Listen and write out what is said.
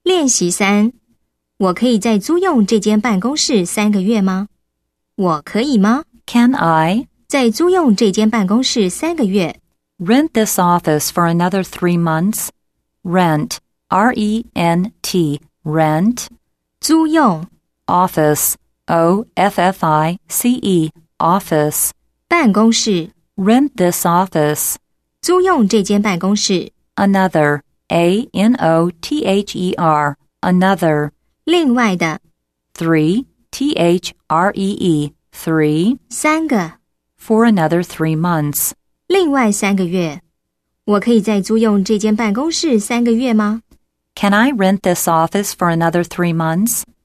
练习3，我可以再租用这间办公室3个月吗？我可以吗？ Can I 再租用这间办公室3个月。 rent this office for another 3 months? Rent, R-E-N-T, rent. 租用 Office, O-F-F-I-C-E, office. 办公室 Rent this office. 租用这间办公室。 Another, A-N-O-T-H-E-R, another. 另外的 Three, T-H-R-E-E, three. 3个 For another 3 months. 另外3个月。我可以再租用这间办公室3个月吗？ Can I rent this office for another 3 months?